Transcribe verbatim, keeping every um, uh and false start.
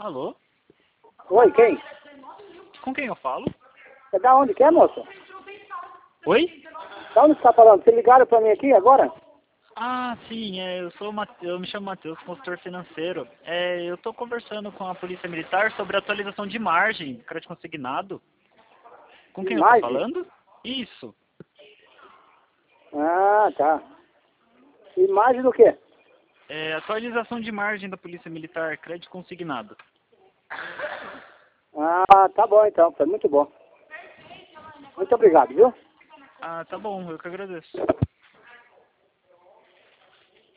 Alô? Oi, quem? Com quem eu falo? É da onde que é, moça? Oi? Da onde você está falando? Vocês ligaram para mim aqui agora? Ah, sim, é, eu sou o Mate- eu me chamo Matheus, consultor financeiro. É, eu estou conversando com a Polícia Militar sobre a atualização de margem, crédito consignado. Com quem eu estou Imagem? falando? Isso. Ah, tá. Imagem do quê? É, atualização de margem da Polícia Militar, crédito consignado. Ah, tá bom então. Foi muito bom. Muito obrigado, viu? Ah, tá bom, eu que agradeço.